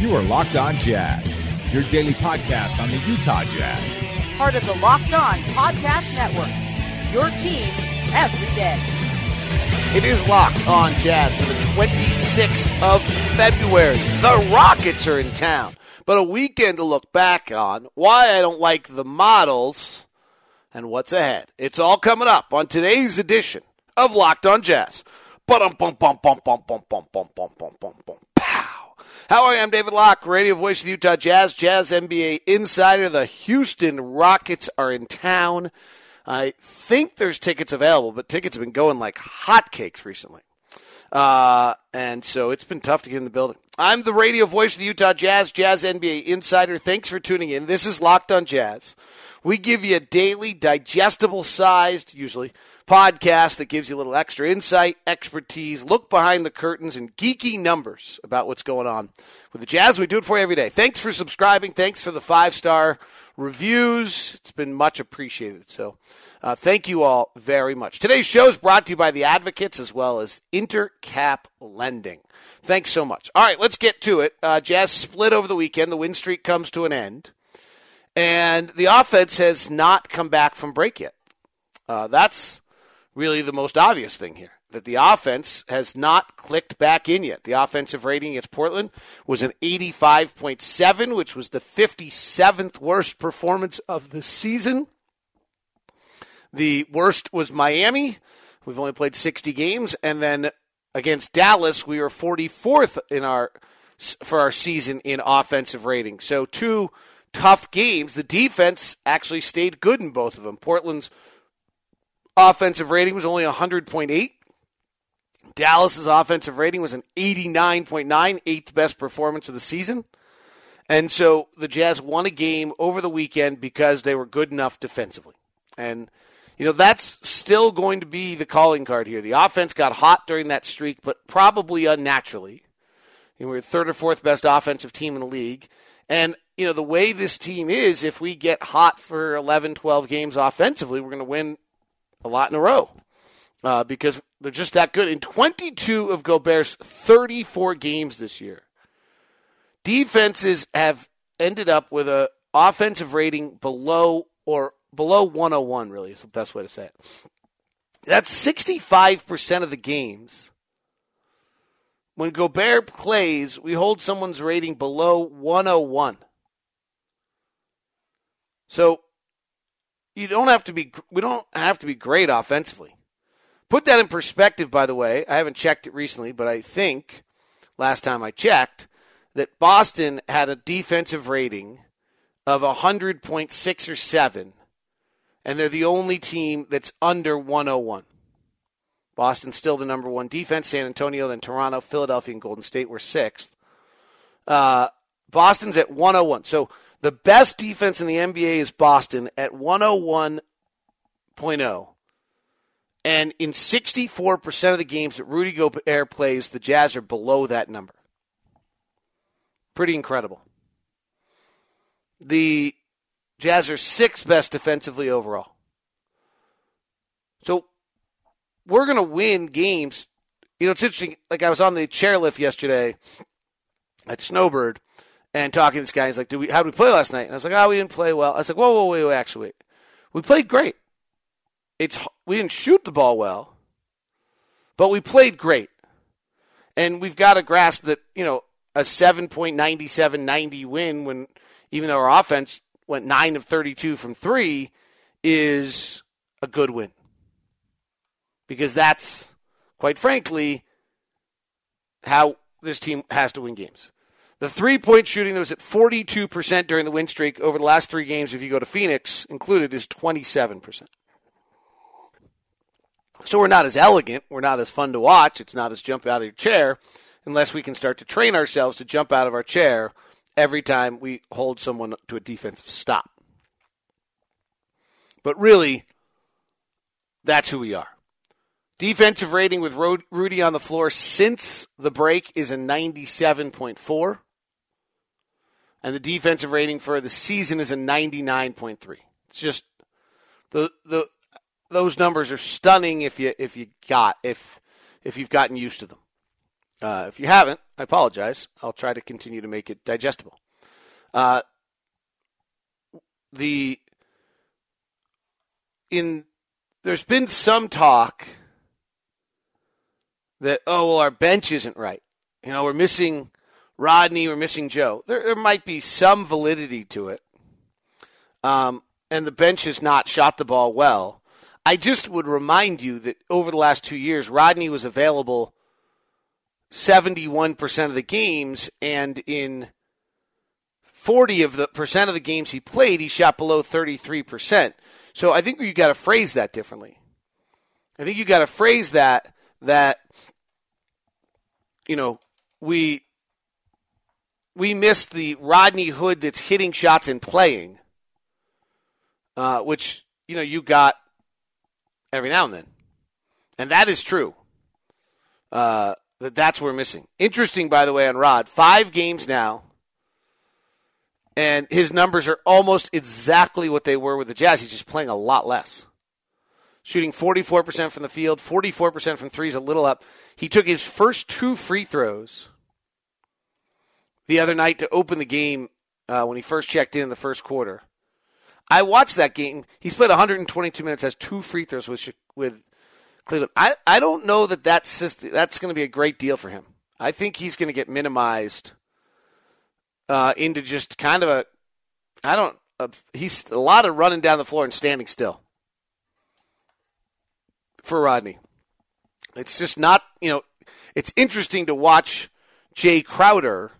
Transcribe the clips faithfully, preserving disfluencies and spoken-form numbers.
You are Locked On Jazz, your daily podcast on the Utah Jazz. Part of the Locked On Podcast Network, your team every day. It is Locked On Jazz for the twenty-sixth of February. The Rockets are in town, but a weekend to look back on, why I don't like the models, and what's ahead. It's all coming up on today's edition of Locked On Jazz. Bum bum bum bum bum bum bum bum bum bum bum bum. Pow. How are you? I'm David Locke, radio voice of the Utah Jazz, Jazz N B A insider. The Houston Rockets are in town. I think there's tickets available, but tickets have been going like hotcakes recently. Uh, and so it's been tough to get in the building. I'm the radio voice of the Utah Jazz, Jazz N B A insider. Thanks for tuning in. This is Locked On Jazz. We give you a daily, digestible-sized, usually, podcast that gives you a little extra insight, expertise, look behind the curtains, and geeky numbers about what's going on with the Jazz. We do it for you every day. Thanks for subscribing. Thanks for the five-star reviews. It's been much appreciated. So uh, thank you all very much. Today's show is brought to you by the Advocates as well as Intercap Lending. Thanks so much. All right, let's get to it. Uh, Jazz split over the weekend. The win streak comes to an end. And the offense has not come back from break yet. Uh, that's really the most obvious thing here, that the offense has not clicked back in yet. The offensive rating against Portland was an eighty-five point seven, which was the fifty-seventh worst performance of the season. The worst was Miami. We've only played sixty games. And then against Dallas, we were forty-fourth in our for our season in offensive rating. So two tough games. The defense actually stayed good in both of them. Portland's offensive rating was only one hundred point eight. Dallas's offensive rating was an eighty-nine point nine, eighth best performance of the season. And so the Jazz won a game over the weekend because they were good enough defensively. And, you know, that's still going to be the calling card here. The offense got hot during that streak, but probably unnaturally. You know, we're the third or fourth best offensive team in the league. And, you know, the way this team is, if we get hot for eleven, twelve games offensively, we're going to win a lot in a row uh, because they're just that good. In twenty-two of Gobert's thirty-four games this year, defenses have ended up with an offensive rating below or below one oh one, really, is the best way to say it. That's sixty-five percent of the games. When Gobert plays, we hold someone's rating below one oh one. So you don't have to be we don't have to be great offensively. Put that in perspective, by the way. I haven't checked it recently, but I think last time I checked that Boston had a defensive rating of one hundred point six or seven, and they're the only team that's under one oh one. Boston's still the number one defense. San Antonio, then Toronto, Philadelphia, and Golden State were sixth. Uh, Boston's at one oh one. So the best defense in the N B A is Boston at one oh one point oh. And in sixty-four percent of the games that Rudy Gobert plays, the Jazz are below that number. Pretty incredible. The Jazz are sixth best defensively overall. So we're going to win games. You know, it's interesting. Like, I was on the chairlift yesterday at Snowbird and talking to this guy. He's like, "Did we? How did we play last night?" And I was like, "Oh, we didn't play well." I was like, "Whoa, whoa, wait, wait, actually, wait. We played great. It's we didn't shoot the ball well, but we played great, and we've got to grasp that. You know, a seven point nine seven ninety win, when even though our offense went nine of thirty-two from three, is a good win." Because that's, quite frankly, how this team has to win games. The three-point shooting that was at forty-two percent during the win streak over the last three games, if you go to Phoenix included, is twenty-seven percent. So we're not as elegant. We're not as fun to watch. It's not as jump out of your chair unless we can start to train ourselves to jump out of our chair every time we hold someone to a defensive stop. But really, that's who we are. Defensive rating with Rudy on the floor since the break is a ninety-seven point four. And the defensive rating for the season is a ninety-nine point three. It's just the the those numbers are stunning if you if you got if if you've gotten used to them. Uh, if you haven't, I apologize. I'll try to continue to make it digestible. Uh, the in there's been some talk that, oh, well, our bench isn't right. You know, we're missing Rodney, we're missing Joe. There, there might be some validity to it. Um, and the bench has not shot the ball well. I just would remind you that over the last two years, Rodney was available seventy-one percent of the games, and in forty of the percent of the games he played, he shot below thirty-three percent. So I think you got to phrase that differently. I think you got to phrase that that you know we we missed the Rodney Hood that's hitting shots and playing, uh, which you know you got every now and then, and that is true. Uh, that that's what we're missing. Interesting, by the way, on Rod, five games now, and his numbers are almost exactly what they were with the Jazz. He's just playing a lot less. Shooting forty-four percent from the field, forty-four percent from threes, a little up. He took his first two free throws the other night to open the game uh, when he first checked in in the first quarter. I watched that game. He's played one hundred twenty-two minutes, has two free throws with with Cleveland. I, I don't know that that's, that's going to be a great deal for him. I think he's going to get minimized uh, into just kind of a, I don't, a, he's a lot of running down the floor and standing still for Rodney. It's just not, you know, it's interesting to watch Jay Crowder,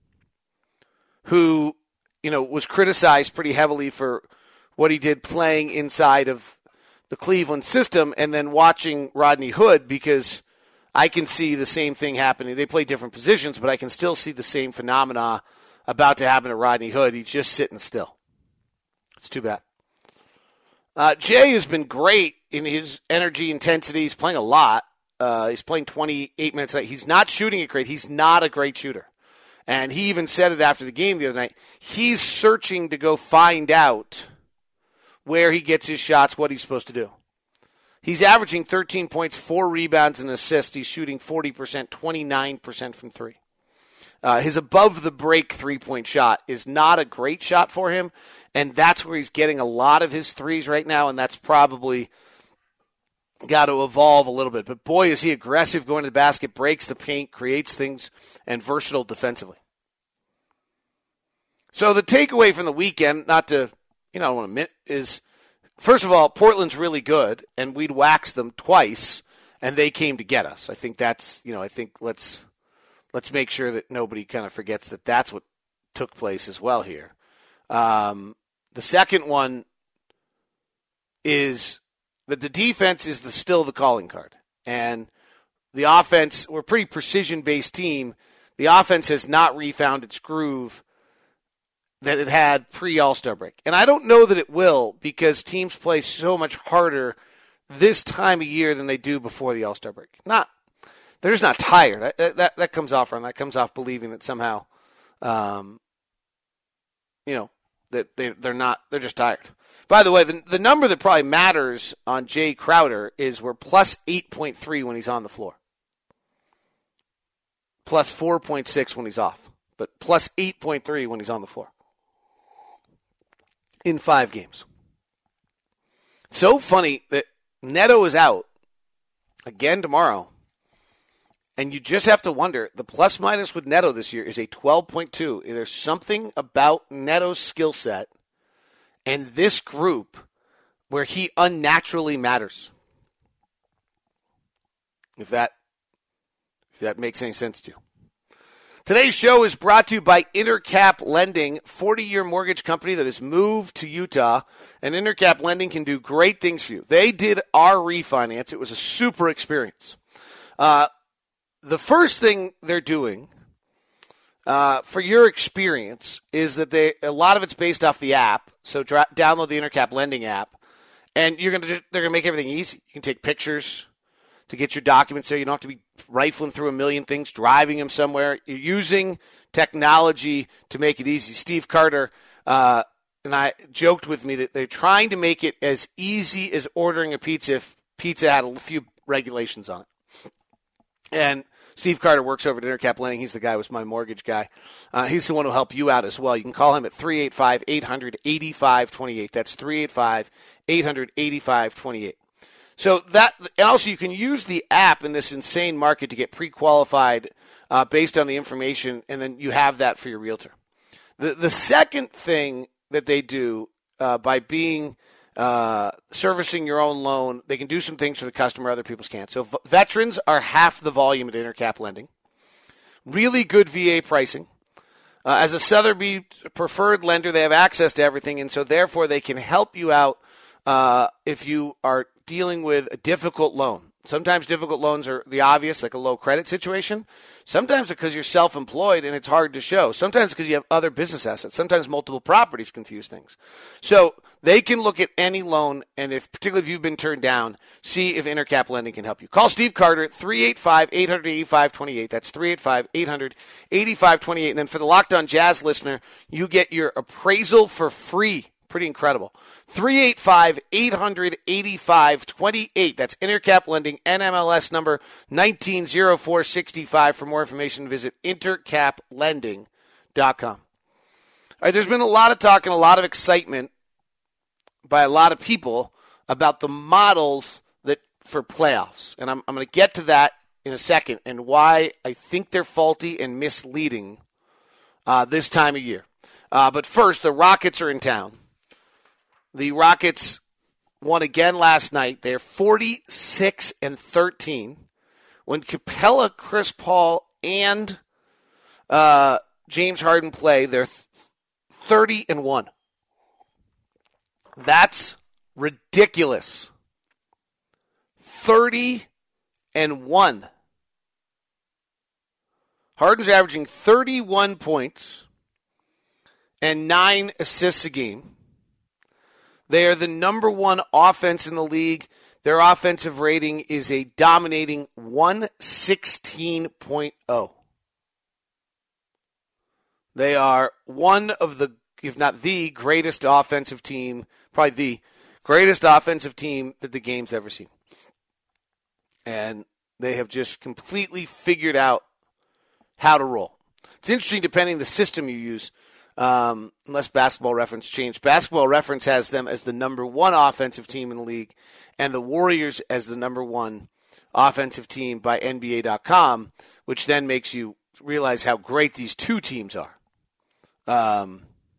who, you know, was criticized pretty heavily for what he did playing inside of the Cleveland system, and then watching Rodney Hood, because I can see the same thing happening. They play different positions, but I can still see the same phenomena about to happen to Rodney Hood. He's just sitting still. It's too bad. Uh, Jay has been great in his energy, intensity. He's playing a lot. Uh, he's playing twenty-eight minutes a night. He's not shooting it great. He's not a great shooter. And he even said it after the game the other night. He's searching to go find out where he gets his shots, what he's supposed to do. He's averaging thirteen points, four rebounds, and assists. He's shooting forty percent, twenty-nine percent from three. Uh, his above-the-break three-point shot is not a great shot for him, and that's where he's getting a lot of his threes right now, and that's probably got to evolve a little bit. But, boy, is he aggressive going to the basket, breaks the paint, creates things, and versatile defensively. So the takeaway from the weekend, not to, you know, I don't want to admit, is, first of all, Portland's really good, and we'd waxed them twice, and they came to get us. I think that's, you know, I think let's let's make sure that nobody kind of forgets that that's what took place as well here. Um, the second one is that the defense is the, still the calling card. And the offense, we're a pretty precision-based team. The offense has not refound its groove that it had pre-All-Star break. And I don't know that it will, because teams play so much harder this time of year than they do before the All-Star break. Not, they're just not tired. That, that, that comes off from that comes off believing that somehow, um, you know, that they, they're not, they're just tired. By the way, the, the number that probably matters on Jay Crowder is we're plus eight point three when he's on the floor. Plus four point six when he's off. But plus eight point three when he's on the floor. In five games. So funny that Neto is out again tomorrow. And you just have to wonder, the plus minus with Neto this year is a twelve point two. There's something about Neto's skill set and this group where he unnaturally matters. If that, if that makes any sense to you. Today's show is brought to you by Intercap Lending, forty-year mortgage company that has moved to Utah. And Intercap Lending can do great things for you. They did our refinance. It was a super experience. Uh, the first thing they're doing uh, for your experience is that they a lot of it's based off the app. So dra- download the Intercap Lending app, and you're gonna they're gonna make everything easy. You can take pictures to get your documents there. You don't have to be rifling through a million things, driving them somewhere. You're using technology to make it easy. Steve Carter uh, and I joked with me that they're trying to make it as easy as ordering a pizza if pizza had a few regulations on it. And Steve Carter works over at Intercap Lending. He's the guy who's my mortgage guy. Uh, he's the one who'll help you out as well. You can call him at three eight five, eight hundred, eighty-five twenty-eight. That's three eight five, eight hundred, eighty-five twenty-eight. So that, and also you can use the app in this insane market to get pre-qualified uh, based on the information, and then you have that for your realtor. The the second thing that they do uh, by being uh, servicing your own loan, they can do some things for the customer other people's can't. So v- veterans are half the volume at Intercap Lending. Really good V A pricing. Uh, as a Sotheby preferred lender, they have access to everything, and so therefore they can help you out uh, if you are dealing with a difficult loan. Sometimes difficult loans are the obvious, like a low credit situation. Sometimes because you're self-employed and it's hard to show. Sometimes because you have other business assets. Sometimes multiple properties confuse things. So they can look at any loan, and if particularly if you've been turned down, see if Intercap Lending can help you. Call Steve Carter at three eight five, eight hundred, eighty-five twenty-eight. That's three eight five, eight hundred, eighty-five twenty-eight. And then for the Locked On Jazz listener, you get your appraisal for free. Pretty incredible. three eight five, eight hundred, eighty-five twenty-eight. That's Intercap Lending, N M L S number one nine zero four six five. For more information, visit intercap lending dot com. All right, there's been a lot of talk and a lot of excitement by a lot of people about the models that for playoffs. And I'm, I'm going to get to that in a second and why I think they're faulty and misleading uh, this time of year. Uh, but first, the Rockets are in town. The Rockets won again last night. They're forty-six and thirteen. When Capella, Chris Paul, and uh, James Harden play, they're thirty and one. That's ridiculous. thirty and one. Harden's averaging thirty-one points and nine assists a game. They are the number one offense in the league. Their offensive rating is a dominating one sixteen point oh. They are one of the, if not the greatest offensive team, probably the greatest offensive team that the game's ever seen. And they have just completely figured out how to roll. It's interesting, depending on the system you use. Um, unless Basketball Reference changed. Basketball Reference has them as the number one offensive team in the league, and the Warriors as the number one offensive team by N B A dot com, which then makes you realize how great these two teams are. Um,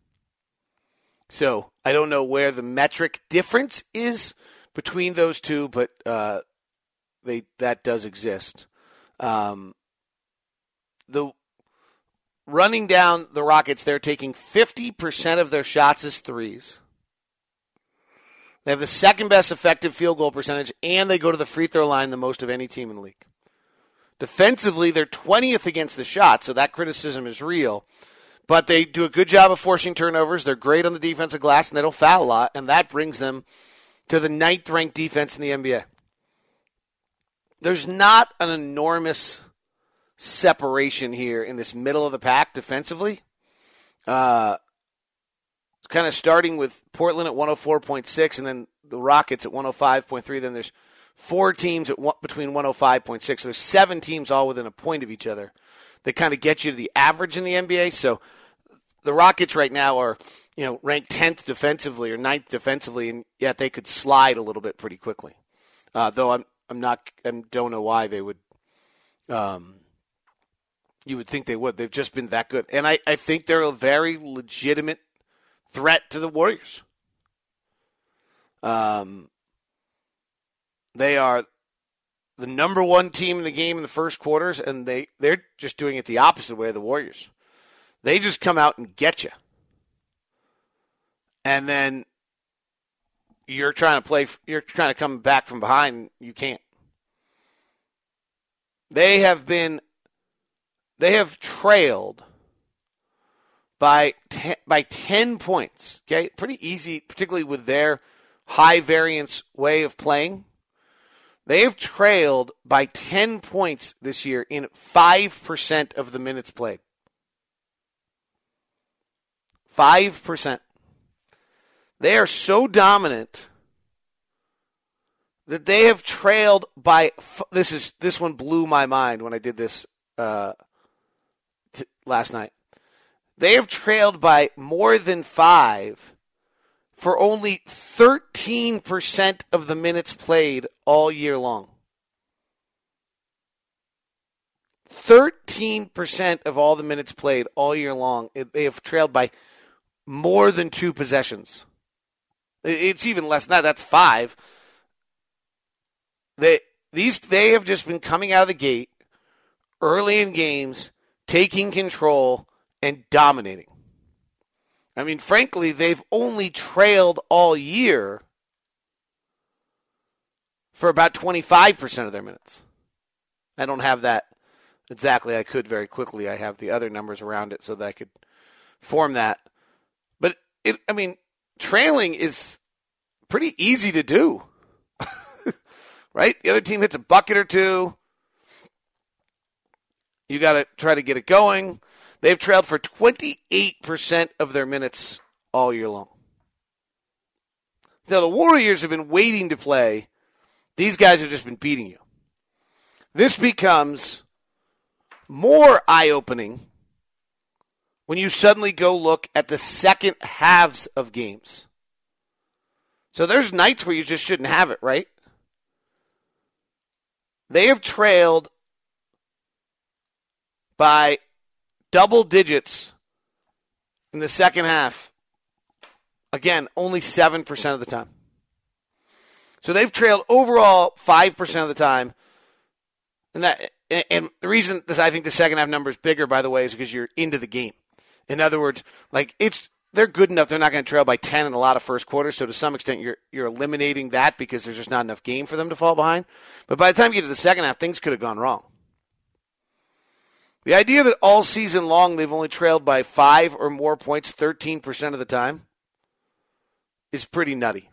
so I don't know where the metric difference is between those two, but uh, they that does exist. Um, the Running down the Rockets, they're taking fifty percent of their shots as threes. They have the second best effective field goal percentage, and they go to the free throw line the most of any team in the league. Defensively, they're twentieth against the shot, so that criticism is real. But they do a good job of forcing turnovers. They're great on the defensive glass, and they don't foul a lot, and that brings them to the ninth-ranked defense in the N B A. There's not an enormous separation here in this middle of the pack defensively. Uh, kind of starting with Portland at one oh four point six and then the Rockets at one oh five point three. Then there's four teams at one, between one oh five point six. So there's seven teams all within a point of each other that kind of get you to the average in the N B A. So the Rockets right now are, you know, ranked tenth defensively or ninth defensively, and yet they could slide a little bit pretty quickly. Uh, though I'm I'm not I don't know why they would. Um, You would think they would. They've just been that good. And I, I think they're a very legitimate threat to the Warriors. Um, they are the number one team in the game in the first quarters, and they, they're just doing it the opposite way of the Warriors. They just come out and get you. And then you're trying to play, you're trying to come back from behind, you can't. They have been They have trailed by ten, by ten points. Okay, pretty easy, particularly with their high variance way of playing. They have trailed by ten points this year in five percent of the minutes played. five percent. They are so dominant that they have trailed by this is this one blew my mind when I did this uh, t- last night. They have trailed by more than five for only thirteen percent of the minutes played all year long. thirteen percent of all the minutes played all year long, they have trailed by more than two possessions. It's even less than that. That's five. They these they have just been coming out of the gate early in games, taking control and dominating. I mean, frankly, they've only trailed all year for about twenty-five percent of their minutes. I don't have that exactly. I could very quickly. I have the other numbers around it so that I could form that. But, it, I mean, trailing is pretty easy to do. Right? The other team hits a bucket or two. You got to try to get it going. They've trailed for twenty-eight percent of their minutes all year long. Now, the Warriors have been waiting to play. These guys have just been beating you. This becomes more eye-opening when you suddenly go look at the second halves of games. So there's nights where you just shouldn't have it, right? They have trailed by double digits in the second half. Again, only seven percent of the time. So they've trailed overall five percent of the time. And that, and the reason that I think the second half number is bigger, by the way, is because you're into the game. In other words, like it's they're good enough. They're not going to trail by ten in a lot of first quarters. So to some extent, you're you're eliminating that because there's just not enough game for them to fall behind. But by the time you get to the second half, things could have gone wrong. The idea that all season long they've only trailed by five or more points thirteen percent of the time is pretty nutty.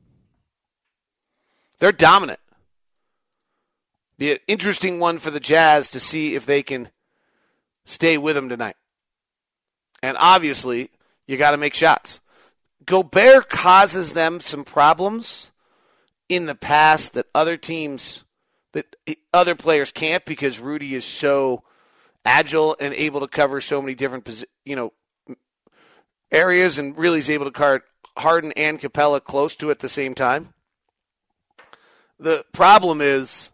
They're dominant. Be an interesting one for the Jazz to see if they can stay with them tonight. And obviously, you got to make shots. Gobert causes them some problems in the past that other teams, that other players can't because Rudy is so agile and able to cover so many different, you know, areas and really is able to guard Harden and Capella close to at the same time. The problem is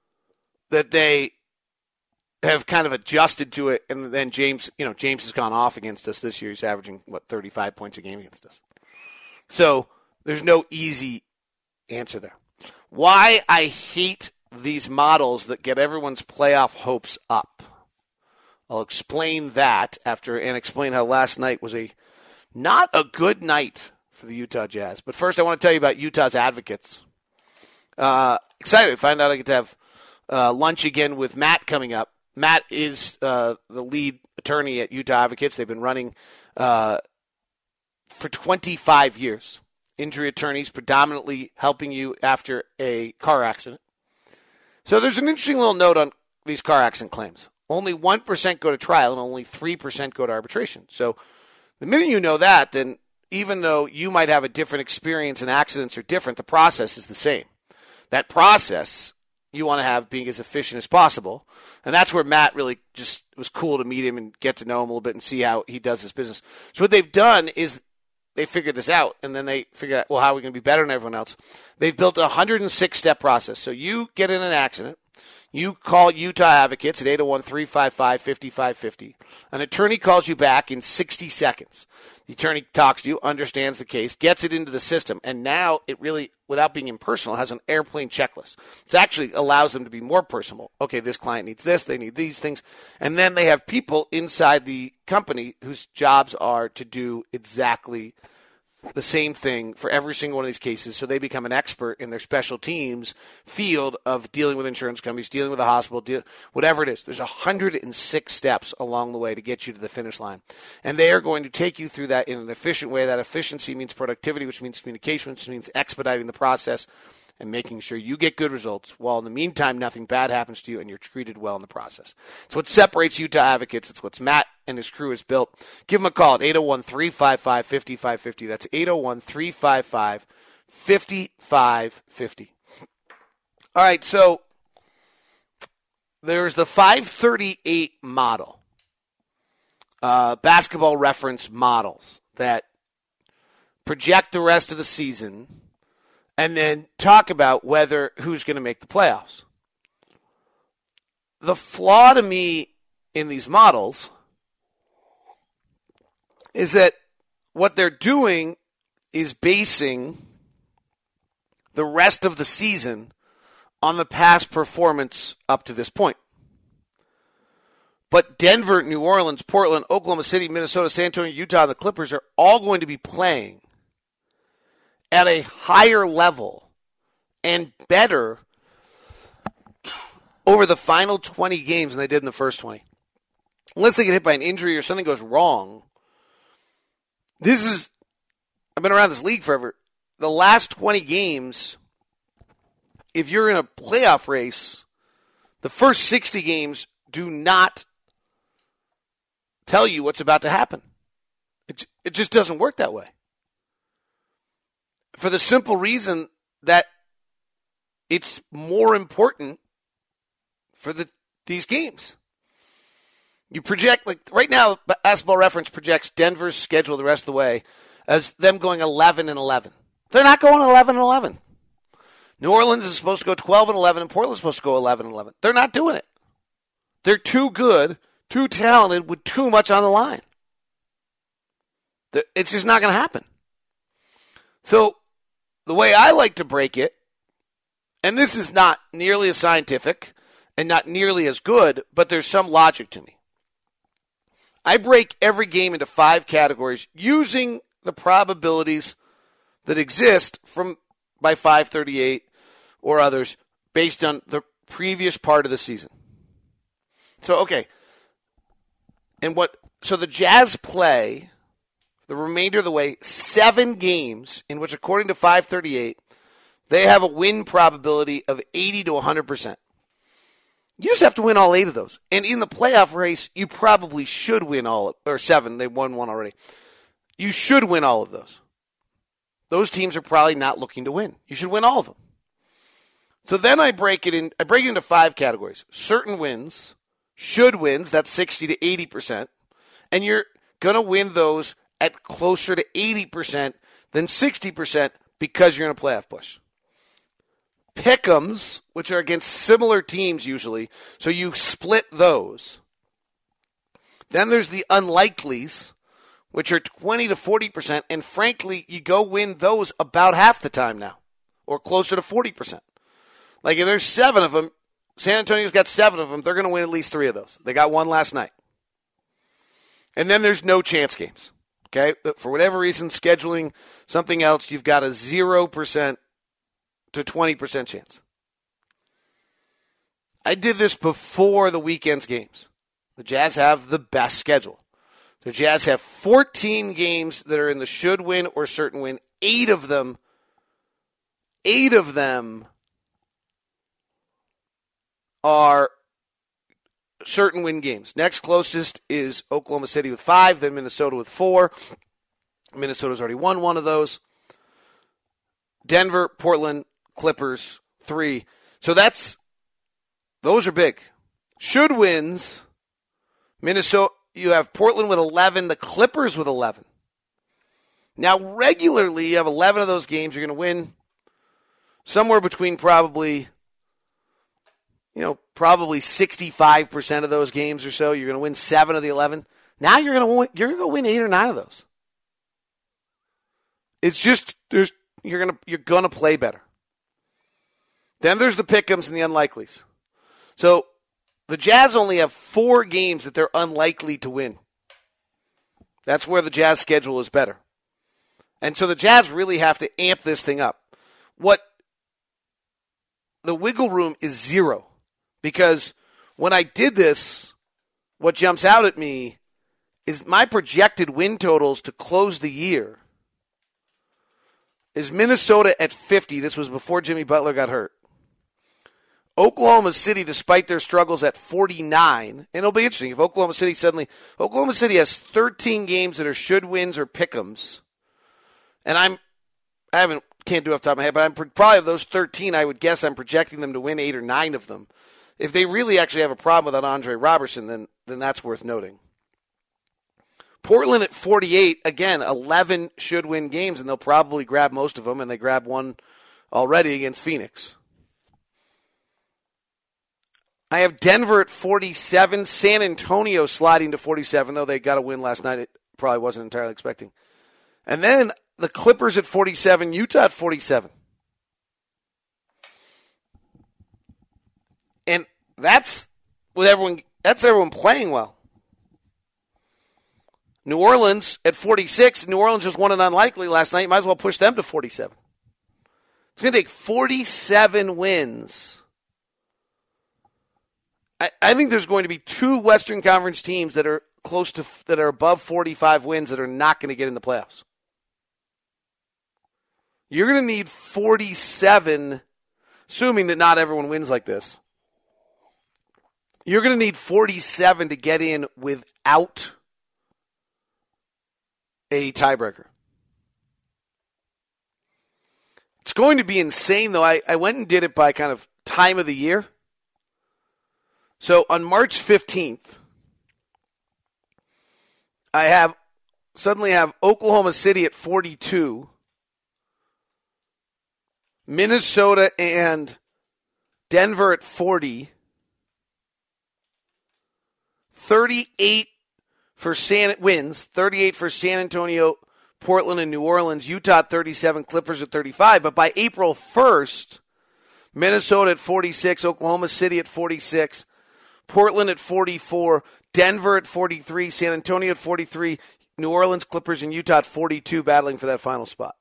that they have kind of adjusted to it, and then James, you know, James has gone off against us this year. He's averaging, what, thirty-five points a game against us. So there's no easy answer there. Why I hate these models that get everyone's playoff hopes up. I'll explain that after and explain how last night was a not a good night for the Utah Jazz. But first I want to tell you about Utah's Advocates. Uh, excited to find out I get to have uh, lunch again with Matt coming up. Matt is uh, the lead attorney at Utah Advocates. They've been running uh, for twenty-five years. Injury attorneys, predominantly helping you after a car accident. So there's an interesting little note on these car accident claims. Only one percent go to trial and only three percent go to arbitration. So the minute you know that, then even though you might have a different experience and accidents are different, the process is the same. That process you want to have being as efficient as possible. And that's where Matt really just it was cool to meet him and get to know him a little bit and see how he does his business. So what they've done is they figured this out, and then they figured out, well, how are we going to be better than everyone else? They've built a one hundred six step process. So you get in an accident. You call Utah Advocates at eight oh one, three five five, five five five oh. An attorney calls you back in sixty seconds. The attorney talks to you, understands the case, gets it into the system, and now it really, without being impersonal, has an airplane checklist. It actually allows them to be more personal. Okay, this client needs this, they need these things. And then they have people inside the company whose jobs are to do exactly the same thing for every single one of these cases, so they become an expert in their special teams field of dealing with insurance companies, dealing with a hospital, deal, whatever it is. There's one hundred six steps along the way to get you to the finish line. And they are going to take you through that in an efficient way. That efficiency means productivity, which means communication, which means expediting the process and making sure you get good results while in the meantime nothing bad happens to you and you're treated well in the process. It's what separates Utah Advocates. It's what Matt and his crew has built. Give them a call at eight oh one, three five five, five five five oh. That's eight oh one, three five five, five five five oh. All right, so there's the five thirty-eight model, uh, basketball reference models that project the rest of the season and then talk about whether who's going to make the playoffs. The flaw to me in these models is that what they're doing is basing the rest of the season on the past performance up to this point. But Denver, New Orleans, Portland, Oklahoma City, Minnesota, San Antonio, Utah, and the Clippers are all going to be playing at a higher level and better over the final twenty games than they did in the first twenty. Unless they get hit by an injury or something goes wrong. This is, I've been around this league forever. The last twenty games, if you're in a playoff race, the first sixty games do not tell you what's about to happen. It, it just doesn't work that way. For the simple reason that it's more important for the these games. You project, like right now, Basketball Reference projects Denver's schedule the rest of the way as them going eleven and eleven. They're not going eleven and eleven. New Orleans is supposed to go twelve and eleven, and Portland's supposed to go eleven and eleven. They're not doing it. They're too good, too talented, with too much on the line. It's just not going to happen. So the way I like to break it, and this is not nearly as scientific and not nearly as good, but there's some logic to me. I break every game into five categories using the probabilities that exist from by five thirty-eight or others based on the previous part of the season. So, okay. And what, so the Jazz play the remainder of the way seven games in which, according to five thirty-eight, they have a win probability of eighty to one hundred percent. You just have to win all eight of those. And in the playoff race, you probably should win all, or seven. They won one already. You should win all of those. Those teams are probably not looking to win. You should win all of them. So then I break it in. I break it into five categories. Certain wins, should wins, that's sixty to eighty percent. And you're going to win those at closer to eighty percent than sixty percent because you're in a playoff push. Pick'ems, which are against similar teams usually, so you split those. Then there's the unlikelies, which are twenty to forty percent, and frankly, you go win those about half the time now, or closer to forty percent. Like if there's seven of them, San Antonio's got seven of them, they're going to win at least three of those. They got one last night. And then there's no chance games. Okay? For whatever reason, scheduling something else, you've got a zero percent to twenty percent chance. I did this before the weekend's games. The Jazz have the best schedule. The Jazz have fourteen games that are in the should win or certain win. Eight of them, eight of them are certain win games. Next closest is Oklahoma City with five, then Minnesota with four. Minnesota's already won one of those. Denver, Portland, Clippers, three. So that's, those are big. Should wins, Minnesota, you have Portland with eleven, the Clippers with eleven. Now, regularly, you have eleven of those games. You're going to win somewhere between probably, you know, probably sixty-five percent of those games or so. You're going to win seven of the eleven. Now you're going to win, you're going to win eight or nine of those. It's just, there's, you're going to, you're going to play better. Then there's the pick'ems and the unlikelies. So the Jazz only have four games that they're unlikely to win. That's where the Jazz schedule is better. And so the Jazz really have to amp this thing up. What the wiggle room is zero. Because when I did this, what jumps out at me is my projected win totals to close the year is Minnesota at fifty. This was before Jimmy Butler got hurt. Oklahoma City, despite their struggles, at forty-nine. And it'll be interesting if Oklahoma City suddenly... Oklahoma City has thirteen games that are should wins or pick'ems. And I'm, I haven't can't do it off the top of my head, but I'm pro- probably of those thirteen, I would guess I'm projecting them to win eight or nine of them. If they really actually have a problem without Andre Robertson, then then that's worth noting. Portland at forty-eight, again, eleven should win games, and they'll probably grab most of them, and they grab one already against Phoenix. I have Denver at forty-seven, San Antonio sliding to forty-seven, though they got a win last night. It probably wasn't entirely expecting. And then the Clippers at forty-seven, Utah at forty-seven. And that's with everyone. That's everyone playing well. New Orleans at forty-six. New Orleans just won an unlikely last night. Might as well push them to forty-seven. It's going to take forty-seven wins. I, I think there's going to be two Western Conference teams that are close to that are above forty-five wins that are not going to get in the playoffs. You're going to need forty-seven, assuming that not everyone wins like this. You're going to need forty-seven to get in without a tiebreaker. It's going to be insane, though. I, I went and did it by kind of time of the year. So on March fifteenth, I have suddenly have Oklahoma City at forty-two, Minnesota and Denver at forty, thirty-eight for San wins, thirty-eight for San Antonio, Portland, and New Orleans, Utah at thirty-seven, Clippers at thirty-five. But by April first, Minnesota at forty-six, Oklahoma City at forty-six, Portland at forty-four, Denver at forty-three, San Antonio at forty-three, New Orleans, Clippers, and Utah at forty-two, battling for that final spot.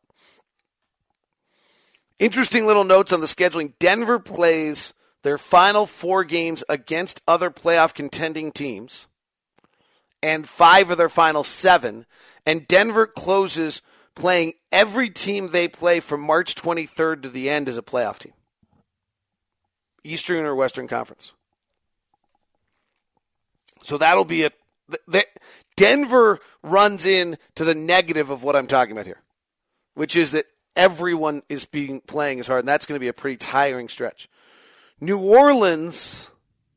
Interesting little notes on the scheduling. Denver plays their final four games against other playoff contending teams, and five of their final seven. And Denver closes playing every team they play from March twenty-third to the end as a playoff team. Eastern or Western Conference. So that'll be it. Denver runs in to the negative of what I'm talking about here, which is that everyone is being playing as hard, and that's going to be a pretty tiring stretch. New Orleans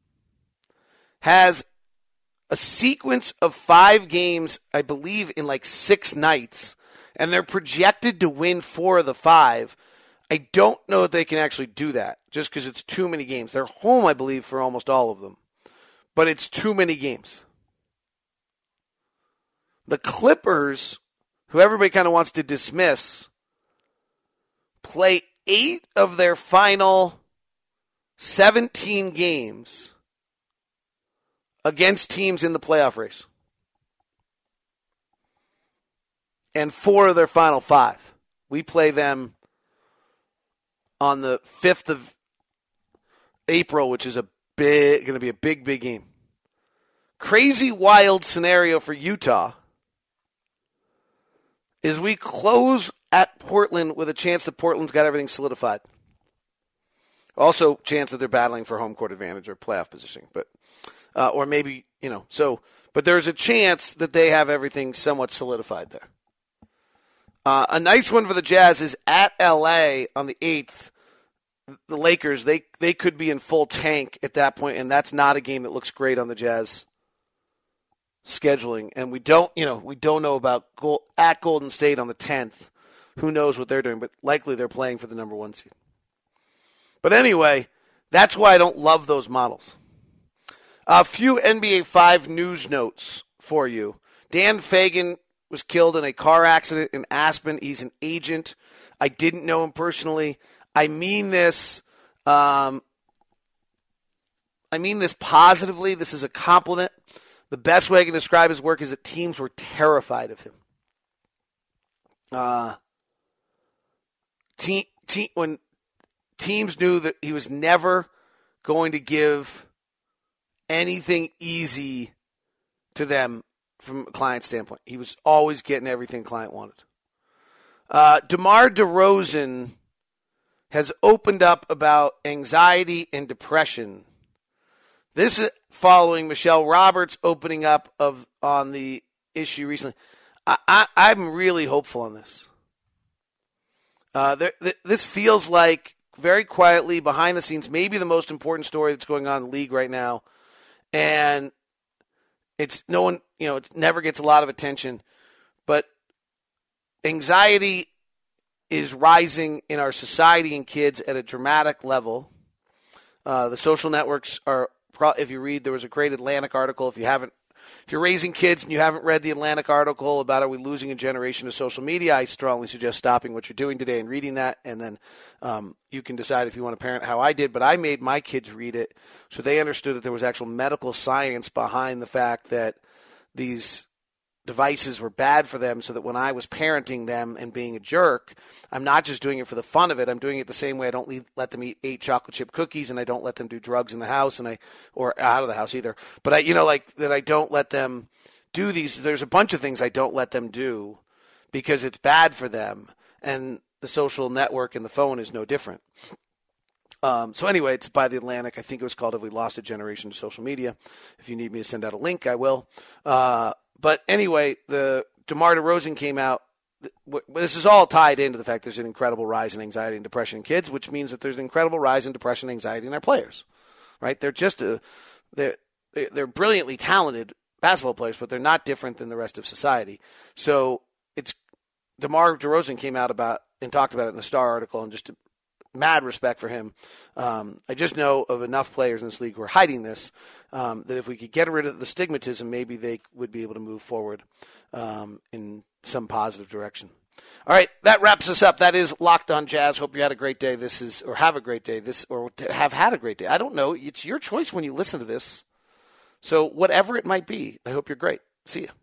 has a sequence of five games, I believe, in like six nights, and they're projected to win four of the five. I don't know if they can actually do that, just because it's too many games. They're home, I believe, for almost all of them, but it's too many games. The Clippers, who everybody kind of wants to dismiss, play eight of their final seventeen games against teams in the playoff race. And four of their final five. We play them on the fifth of April, which is a big, going to be a big, big game. Crazy, wild scenario for Utah is we close at Portland with a chance that Portland's got everything solidified. Also, chance that they're battling for home court advantage or playoff positioning, but uh, or maybe, you know, so, but there's a chance that they have everything somewhat solidified there. Uh, a nice one for the Jazz is at L A on the eighth. The Lakers, they they could be in full tank at that point, and that's not a game that looks great on the Jazz scheduling. And we don't, you know, we don't know about Gold, at Golden State on the tenth. Who knows what they're doing, but likely they're playing for the number one seed. But anyway, that's why I don't love those models. A few N B A five news notes for you. Dan Fagan was killed in a car accident in Aspen. He's an agent. I didn't know him personally. I mean this. Um, I mean this positively. This is a compliment. The best way I can describe his work is that teams were terrified of him. Uh, te- te- when teams knew that he was never going to give anything easy to them from a client standpoint. He was always getting everything client wanted. Uh, DeMar DeRozan has opened up about anxiety and depression. This is following Michelle Roberts opening up of on the issue recently. I, I, I'm really hopeful on this. Uh, there, th- this feels like very quietly behind the scenes, maybe the most important story that's going on in the league right now. And it's no one, you know, it never gets a lot of attention, but anxiety is rising in our society and kids at a dramatic level. Uh, the social networks are, if you read, there was a great Atlantic article. If you haven't, if you're raising kids and you haven't read the Atlantic article about are we losing a generation to social media, I strongly suggest stopping what you're doing today and reading that. And then um, you can decide if you want to parent how I did. But I made my kids read it so they understood that there was actual medical science behind the fact that these devices were bad for them, so that when I was parenting them and being a jerk, I'm not just doing it for the fun of it. I'm doing it the same way I don't leave, let them eat eight chocolate chip cookies, and I don't let them do drugs in the house, and I or out of the house either. But I, you know, like that I don't let them do these. There's a bunch of things I don't let them do because it's bad for them, and the social network and the phone is no different. Um, so anyway, it's by The Atlantic. I think it was called "Have We Lost a Generation to Social Media?" If you need me to send out a link, I will. Uh, But anyway, the DeMar DeRozan came out. This is all tied into the fact there's an incredible rise in anxiety and depression in kids, which means that there's an incredible rise in depression and anxiety in our players. Right? They're just a they're they're brilliantly talented basketball players, but they're not different than the rest of society. So it's DeMar DeRozan came out about and talked about it in the Star article, and just a mad respect for him. Um, I just know of enough players in this league who are hiding this, um, that if we could get rid of the stigmatism, maybe they would be able to move forward um, in some positive direction. All right, that wraps us up. That is Locked On Jazz. Hope you had a great day. This is, or have a great day. This, or have had a great day. I don't know. It's your choice when you listen to this. So whatever it might be, I hope you're great. See ya.